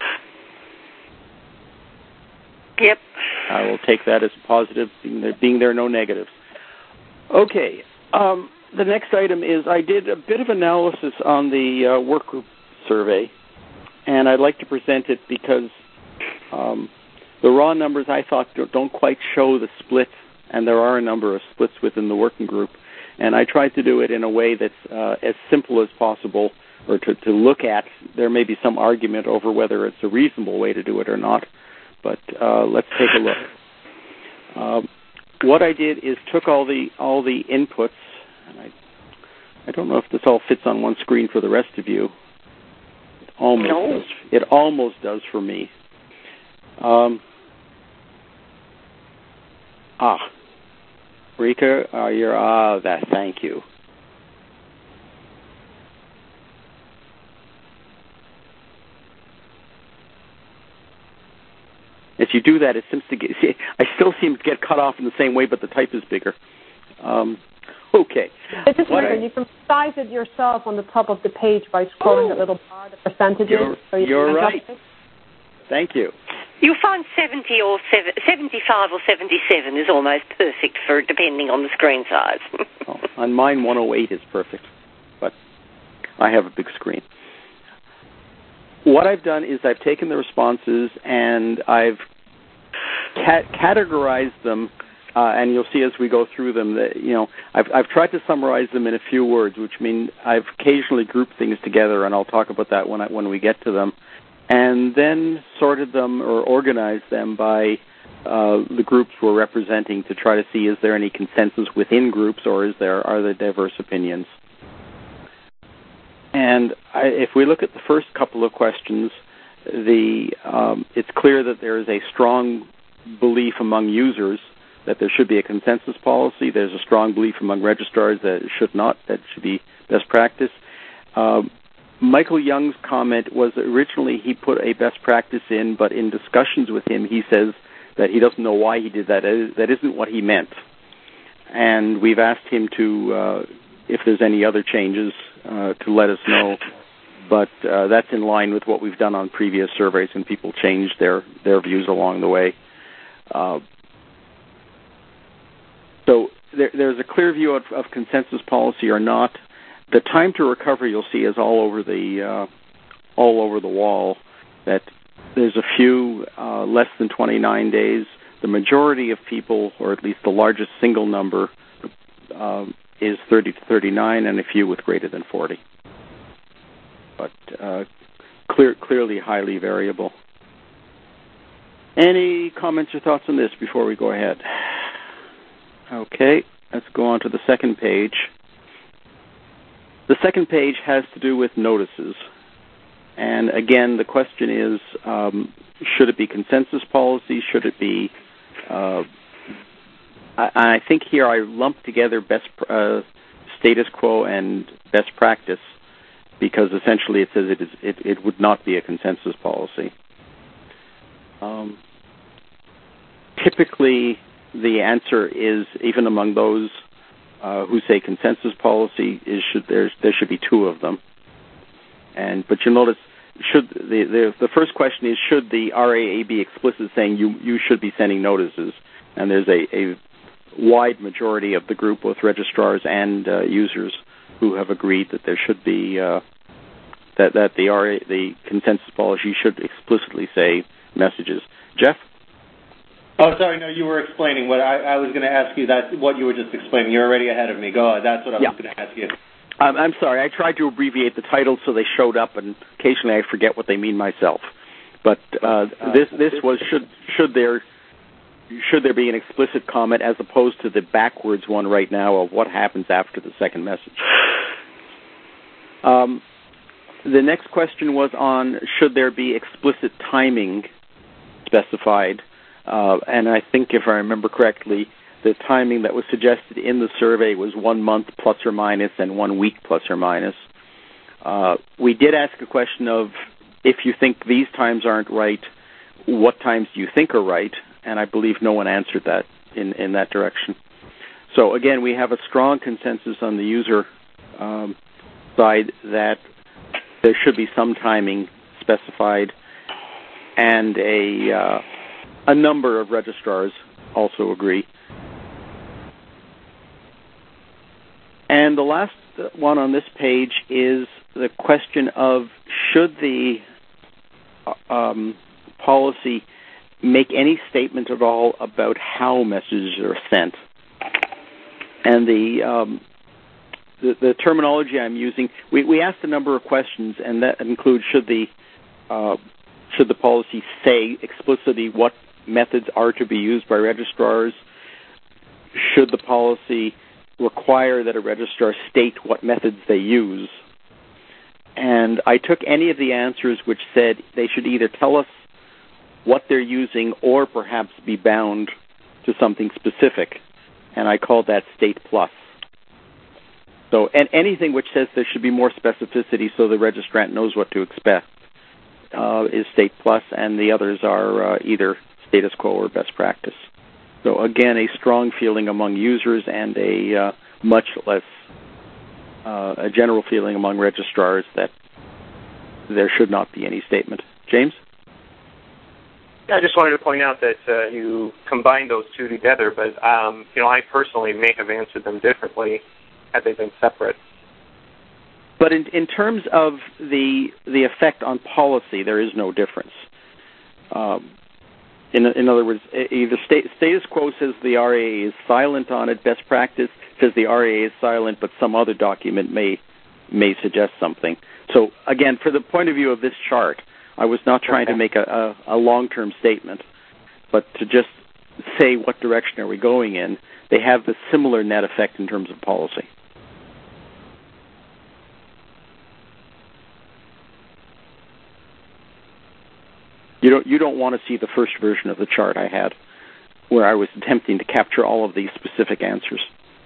I: Yep.
C: I will take that as positive, being there, being there no negatives. Okay. Um, the next item is I did a bit of analysis on the uh, work group survey, and I'd like to present it because um, the raw numbers I thought don't quite show the split, and there are a number of splits within the working group. And I tried to do it in a way that's uh, as simple as possible, or to, to look at. There may be some argument over whether it's a reasonable way to do it or not, but uh, let's take a look. Um, what I did is took all the all the inputs, and I I don't know if this all fits on one screen for the rest of you. It almost
I: no.
C: does. It almost does for me. Um, ah. Rika, uh, you're, ah, that, thank you. As you do that, it seems to get, see, I still seem to get cut off in the same way, but the type is bigger. Um, okay.
D: This is weird. You can size it yourself on the top of the page by scrolling
C: oh,
D: the little bar, the percentages.
C: You're,
D: so you
C: you're right. Thank you.
I: You'll find seventy or seven, seventy-five or seventy-seven is almost perfect for depending on the screen size.
C: Oh, on mine, one oh eight is perfect, but I have a big screen. What I've done is I've taken the responses and I've cat- categorized them, uh, and you'll see as we go through them that, you know, I've, I've tried to summarize them in a few words, which mean I've occasionally grouped things together, and I'll talk about that when I, when we get to them. And then sorted them or organized them by uh, the groups we're representing to try to see is there any consensus within groups, or is there are there diverse opinions. And I, if we look at the first couple of questions, the um, it's clear that there is a strong belief among users that there should be a consensus policy. There's a strong belief among registrars that it should not, that it should be best practice. Um, Michael Young's comment was originally he put a best practice in, but in discussions with him, he says that he doesn't know why he did that. That isn't what he meant. And we've asked him to, uh, if there's any other changes, uh, to let us know. But uh, that's in line with what we've done on previous surveys, and people changed their, their views along the way. Uh, so there, there's a clear view of, of consensus policy or not. The time to recover, you'll see, is all over the uh, all over the wall. That there's a few uh, less than twenty-nine days. The majority of people, or at least the largest single number, uh, is thirty to thirty-nine, and a few with greater than forty. But uh, clear, clearly highly variable. Any comments or thoughts on this before we go ahead? Okay, let's go on to the second page. The second page has to do with notices. And again, the question is, um, should it be consensus policy? Should it be... Uh, I, I think here I lumped together best uh, status quo and best practice, because essentially it says it, is, it, it would not be a consensus policy. Um, typically, the answer is, even among those uh, who say consensus policy is should there there should be two of them. And but you'll notice should the, the the first question is should the R A A be explicit saying you you should be sending notices, and there's a, a wide majority of the group, both registrars and uh, users, who have agreed that there should be uh, that that the R A the consensus policy should explicitly say messages. Jeff?
G: Oh, sorry, no, you were explaining what I, I was going to ask you. That what you were just explaining. You're already ahead of me. Go ahead. That's what I
C: yeah.
G: was going to ask you.
C: Um, I'm sorry. I tried to abbreviate the titles so they showed up, and occasionally I forget what they mean myself. But uh, this this was should should there should there be an explicit comment as opposed to the backwards one right now of what happens after the second message. Um, the next question was on should there be explicit timing specified, uh, and I think if I remember correctly, the timing that was suggested in the survey was one month plus or minus and one week plus or minus. Uh, we did ask a question of if you think these times aren't right, what times do you think are right? And I believe no one answered that in, in that direction. So again, we have a strong consensus on the user um, side that there should be some timing specified, and a uh, a number of registrars also agree. And the last one on this page is the question of should the um, policy make any statement at all about how messages are sent. And the um, the, the terminology I'm using, we, we asked a number of questions, and that includes should the uh, should the policy say explicitly what methods are to be used by registrars? Should the policy require that a registrar state what methods they use? And I took any of the answers which said they should either tell us what they're using or perhaps be bound to something specific, and I called that State Plus. So, and anything which says there should be more specificity so the registrant knows what to expect uh, is State Plus, and the others are uh, either status quo or best practice. So again, a strong feeling among users and a uh, much less, uh, a general feeling among registrars that there should not be any statement. James?
E: Yeah, I just wanted to point out that uh, you combined those two together, but um, you know, I personally may have answered them differently had they been separate.
C: But in, in terms of the the effect on policy, there is no difference. Um, in, in other words, either state, status quo says the R A A is silent on it. Best practice says the R A A is silent, but some other document may may suggest something. So again, for the point of view of this chart, I was not trying okay. to make a, a, a long-term statement, but to just say what direction are we going in. They have the similar net effect in terms of policy. You don't you don't want to see the first version of the chart I had, where I was attempting to capture all of these specific answers.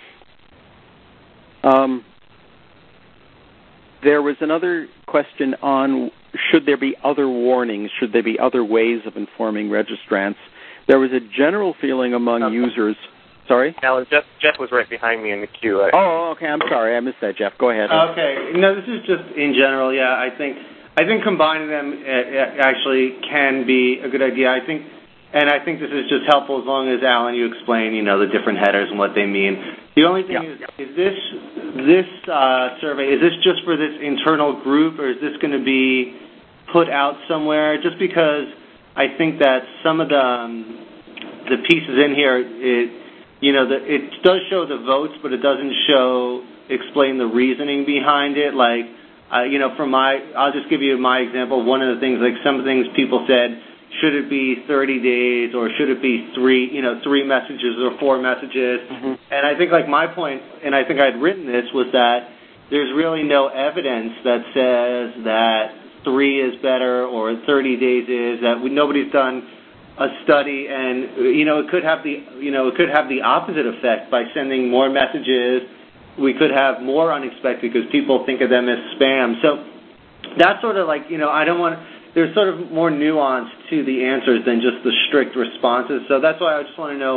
C: Um, there was another question on should there be other warnings, should there be other ways of informing registrants. There was a general feeling among okay. users. Sorry?
E: Alan, Jeff, Jeff was right behind me in the queue. I,
C: oh, okay. I'm sorry. I missed that, Jeff. Go ahead.
G: Okay. No, this is just in general. Yeah, I think I think combining them actually can be a good idea. I think, and I think this is just helpful as long as, Alan, you explain, you know, the different headers and what they mean. The only thing yeah. is, is this this uh, survey, is this just for this internal group, or is this going to be put out somewhere? Just because I think that some of the um, the pieces in here, it you know, the, it does show the votes, but it doesn't show explain the reasoning behind it. Like, uh, you know, from my, I'll just give you my example. One of the things, like some things people said, should it be thirty days or should it be three, you know, three messages or four messages? Mm-hmm. And I think, like, my point, and I think I'd written this, was that there's really no evidence that says that three is better or thirty days is, that we, nobody's done a study, and, you know, it could have the, you know, it could have the opposite effect by sending more messages. We could have more unexpected because people think of them as spam. So that's sort of like, you know, I don't want, there's sort of more nuance to the answers than just the strict responses. So that's why I just want to know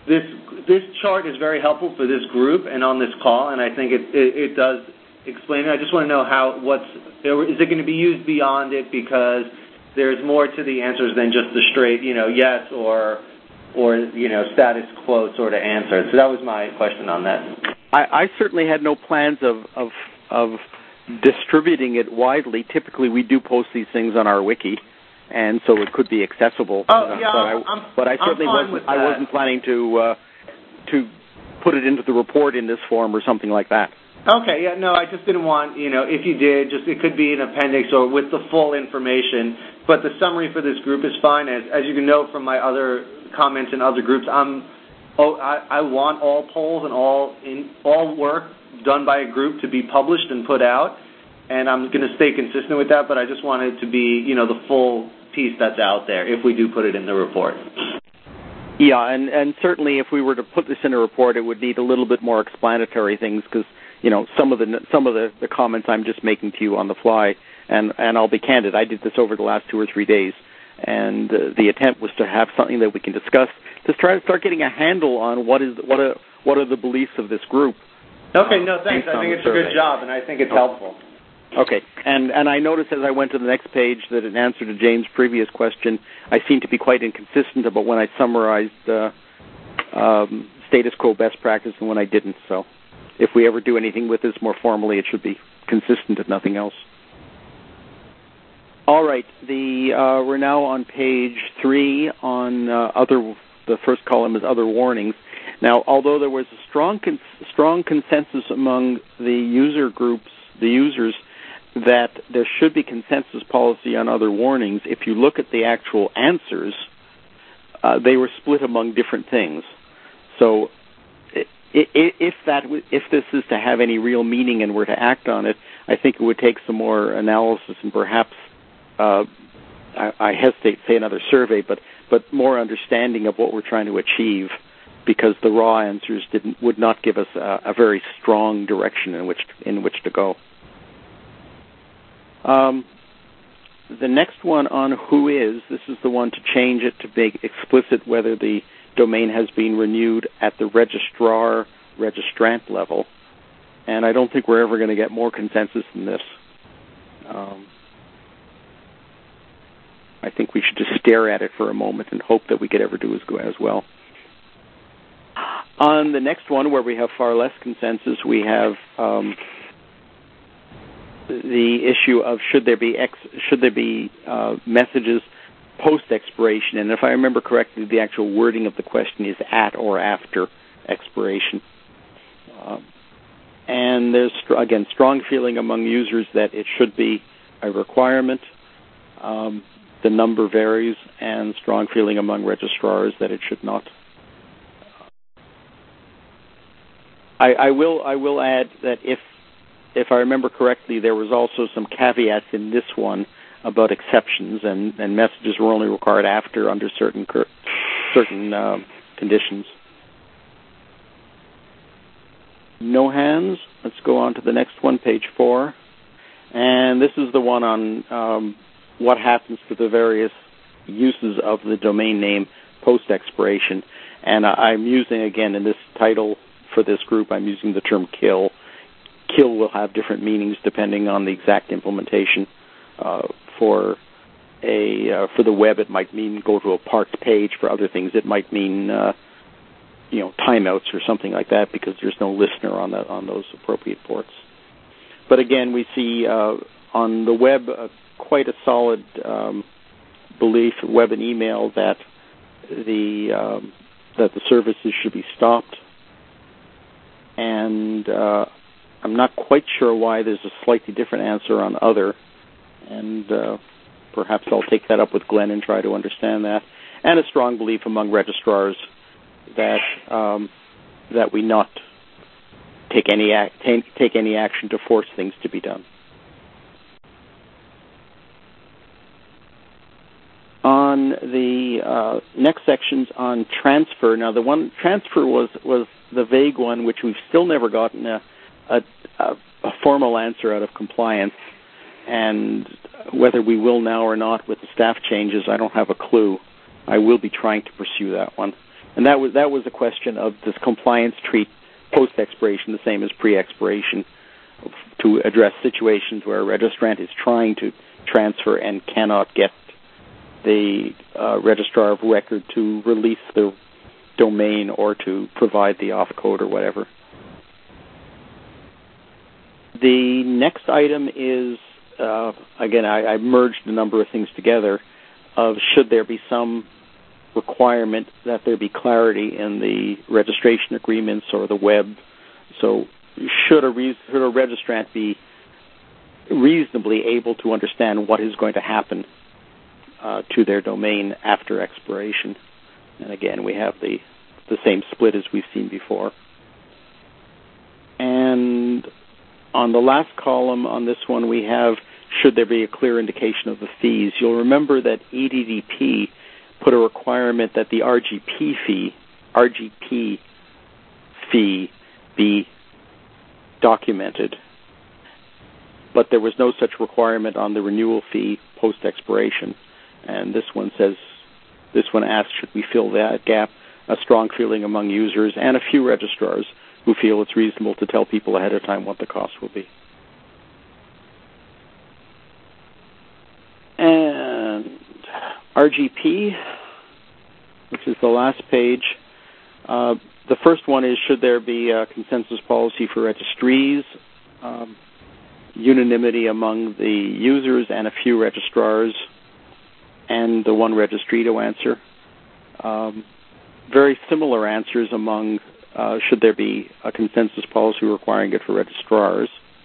G: this this chart is very helpful for this group and on this call, and I think it it, it does explain it. I just want to know how what's is it going to be used beyond it, because there's more to the answers than just the straight, you know, yes or or you know, status quo sort of answer. So that was my question on that.
C: I, I certainly had no plans of of of distributing it widely. Typically, we do post these things on our wiki, and so it could be accessible.
G: Oh yeah,
C: but I,
G: I'm,
C: but I certainly wasn't. I wasn't planning to uh, to put it into the report in this form or something like that.
G: Okay, yeah, no, I just didn't want, you know, if you did, just it could be an appendix or with the full information. But the summary for this group is fine. As as you can know from my other comments in other groups, I'm oh I, I want all polls and all in all work done by a group to be published and put out, and I'm going to stay consistent with that. But I just want it to be, you know, the full piece that's out there if we do put it in the report.
C: Yeah, and and certainly if we were to put this in a report, it would need a little bit more explanatory things, because you know, some of the some of the, the comments I'm just making to you on the fly, and, and I'll be candid, I did this over the last two or three days, and uh, the attempt was to have something that we can discuss, to try to start getting a handle on what is what are what are the beliefs of this group.
G: Okay, no, thanks. I think it's survey. a good job, and I think it's oh. helpful.
C: Okay, and and I noticed as I went to the next page that in answer to James' previous question, I seemed to be quite inconsistent about when I summarized uh, um, status quo best practice and when I didn't, so if we ever do anything with this more formally, it should be consistent, if nothing else. All right, the uh, we're now on page three on uh, other. The first column is other warnings. Now, although there was a strong con- strong consensus among the user groups, the users, that there should be consensus policy on other warnings, if you look at the actual answers, uh, they were split among different things. So, If that, if this is to have any real meaning and we're to act on it, I think it would take some more analysis and perhaps, uh, I, I hesitate to say another survey, but but more understanding of what we're trying to achieve, because the raw answers didn't would not give us a, a very strong direction in which in which to go. Um, the next one on who is, this is the one to change it to make explicit whether the domain has been renewed at the registrar, registrant level. And I don't think we're ever going to get more consensus than this. Um, I think we should just stare at it for a moment and hope that we could ever do as, as well. On the next one, where we have far less consensus, we have um, the issue of should there be ex, should there be uh, messages post-expiration, and if I remember correctly, the actual wording of the question is at or after expiration. Um, and there's, again, strong feeling among users that it should be a requirement. Um, the number varies, and strong feeling among registrars that it should not. I, I will I will add that if if I remember correctly, there was also some caveats in this one about exceptions, and, and messages were only required after under certain certain uh, conditions. No hands. Let's go on to the next one, page four. And this is the one on um, what happens to the various uses of the domain name post-expiration. And I'm using, again, in this title for this group, I'm using the term kill. Kill will have different meanings depending on the exact implementation. Uh, for a uh, for the web, it might mean go to a parked page. For other things, it might mean uh, you know timeouts or something like that, because there's no listener on that on those appropriate ports. But again, we see uh, on the web uh, quite a solid um, belief, web and email, that the um, that the services should be stopped. And uh, I'm not quite sure why there's a slightly different answer on other. And uh, perhaps I'll take that up with Glenn and try to understand that. And a strong belief among registrars that um, that we not take any act, take, take any action to force things to be done. On the uh, next sections on transfer, now the one transfer was, was the vague one, which we've still never gotten a, a, a formal answer out of compliance. And whether we will now or not with the staff changes, I don't have a clue. I will be trying to pursue that one. And that was that was a question of, does compliance treat post-expiration the same as pre-expiration, to address situations where a registrant is trying to transfer and cannot get the uh, registrar of record to release the domain or to provide the off code or whatever. The next item is, uh, again, I, I merged a number of things together, of should there be some requirement that there be clarity in the registration agreements or the web. So should a, re- should a registrant be reasonably able to understand what is going to happen uh, to their domain after expiration? And again, we have the, the same split as we've seen before. And on the last column on this one, we have, should there be a clear indication of the fees? You'll remember that E D D P put a requirement that the R G P fee, R G P fee be documented, but there was no such requirement on the renewal fee post-expiration. And this one says, this one asks, should we fill that gap? A strong feeling among users and a few registrars who feel it's reasonable to tell people ahead of time what the cost will be. And R G P, which is the last page. Uh, the first one is, should there be a consensus policy for registries, um, unanimity among the users and a few registrars, and the one registry to answer. Um, very similar answers among, uh, should there be a consensus policy requiring it for registrars.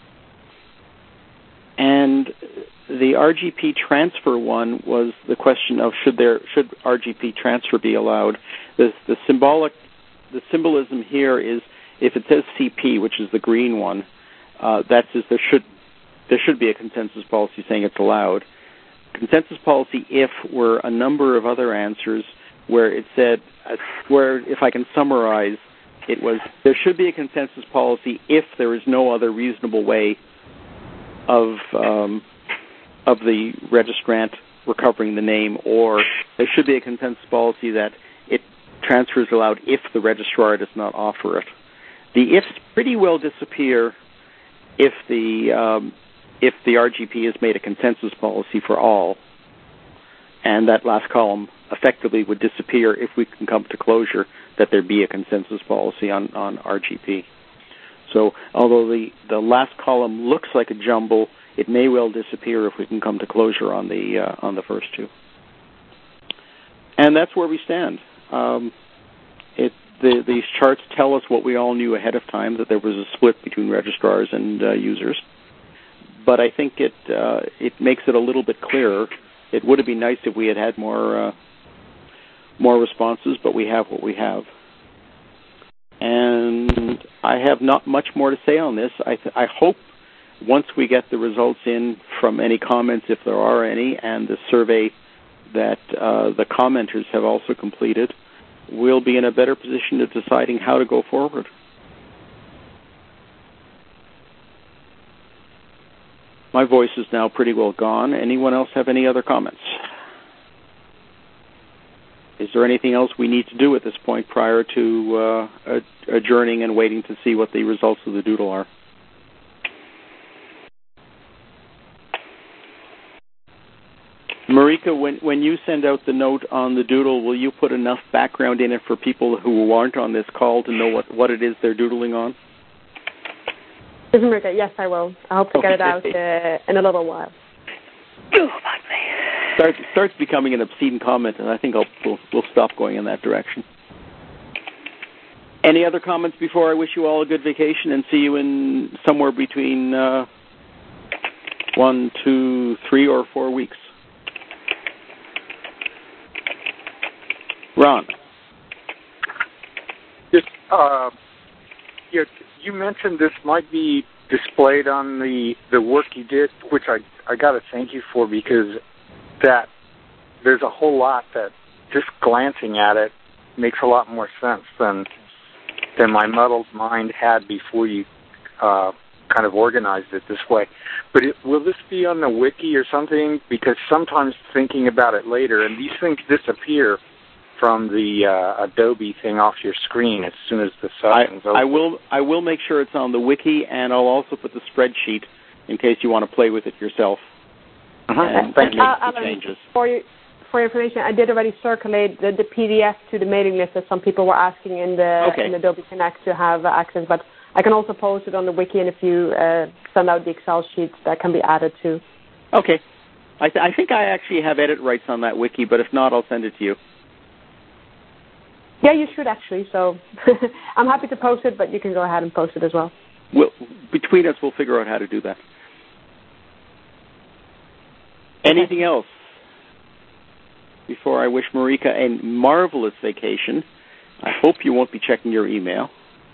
C: And the R G P transfer one was the question of, should there should R G P transfer be allowed? The, the symbolic, the symbolism here is, if it says C P, which is the green one, uh, that says there should there should be a consensus policy saying it's allowed. Consensus policy if were a number of other answers where it said, uh, where if I can summarize, it was, there should be a consensus policy if there is no other reasonable way of um, of the registrant recovering the name, or there should be a consensus policy that it transfers allowed if the registrar does not offer it. The ifs pretty well disappear if the um, if the R G P has made a consensus policy for all, and that last column effectively would disappear if we can come to closure that there be a consensus policy on, on R G P. So although the, the last column looks like a jumble, it may well disappear if we can come to closure on the uh, on the first two. And that's where we stand. Um, it, the, these charts tell us what we all knew ahead of time, that there was a split between registrars and uh, users. But I think it uh, it makes it a little bit clearer. It would have been nice if we had had more uh, more responses, but we have what we have. And I have not much more to say on this. I, th- I hope once we get the results in from any comments, if there are any, and the survey that uh, the commenters have also completed, we'll be in a better position of deciding how to go forward. My voice is now pretty well gone. Anyone else have any other comments? Is there anything else we need to do at this point prior to uh, adjourning and waiting to see what the results of the doodle are? Marika, when, when you send out the note on the doodle, will you put enough background in it for people who aren't on this call to know what, what it is they're doodling on?
D: Marika, yes, I will. I hope to get it out uh, in a little while.
C: Starts, starts becoming an obscene comment, and I think I'll, we'll, we'll stop going in that direction. Any other comments before I wish you all a good vacation and see you in somewhere between uh, one, two, three, or four weeks? Ron.
J: Just, uh, you, you mentioned this might be displayed on the, the work you did, which I, I got to thank you for, because that there's a whole lot that just glancing at it makes a lot more sense than than my muddled mind had before you uh, kind of organized it this way. But it, will this be on the wiki or something? Because sometimes thinking about it later, and these things disappear from the uh, Adobe thing off your screen as soon as the session's over.
C: I will. I will make sure it's on the wiki, and I'll also put the spreadsheet in case you want to play with it yourself.
J: Uh-huh.
C: And
J: Thank you.
C: make
D: Uh,
C: the changes.
D: For you, for your information, I did already circulate the, the P D F to the mailing list that some people were asking in the
C: Okay.
D: in Adobe Connect to have access. But I can also post it on the wiki, and if you uh, send out the Excel sheets, that can be added too.
C: Okay. I, th- I think I actually have edit rights on that wiki, but if not, I'll send it to you.
D: Yeah, you should actually. So I'm happy to post it, but you can go ahead and post it as well.
C: We'll, between us, we'll figure out how to do that. Anything else? Before I wish Marika a marvelous vacation, I hope you won't be checking your email.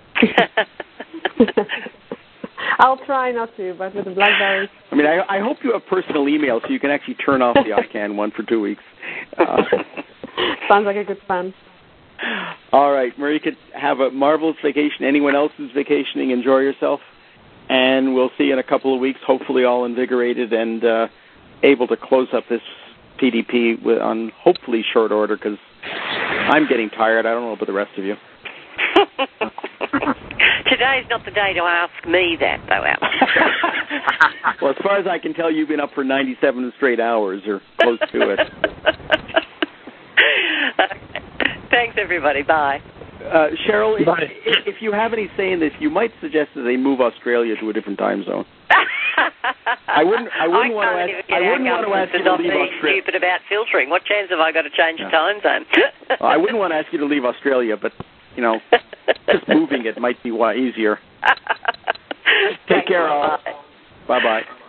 D: I'll try not to, but with the BlackBerry.
C: I mean, I, I hope you have personal email so you can actually turn off the I CANN one for two weeks. Uh,
D: Sounds like a good plan.
C: All right, Marika, have a marvelous vacation. Anyone else who's vacationing, enjoy yourself. And we'll see you in a couple of weeks, hopefully all invigorated and uh, able to close up this P D P with, on hopefully short order, because I'm getting tired. I don't know about the rest of you.
I: Today's not the day to ask me that, though, Alan.
C: Well, as far as I can tell, you've been up for ninety-seven straight hours or close to it.
I: Thanks, everybody. Bye.
C: Uh, Cheryl, if, if you have any say in this, you might suggest that they move Australia to a different time zone. I wouldn't. I wouldn't
I: I
C: want to
I: can't
C: ask.
I: even get
C: I wouldn't want to ask you to
I: not
C: leave
I: being
C: Australia.
I: stupid about filtering. What chance have I got to change the
C: Yeah.
I: time zone?
C: Well, I wouldn't want to ask you to leave Australia, but you know, just moving it might be easier. Take care, all. Bye bye.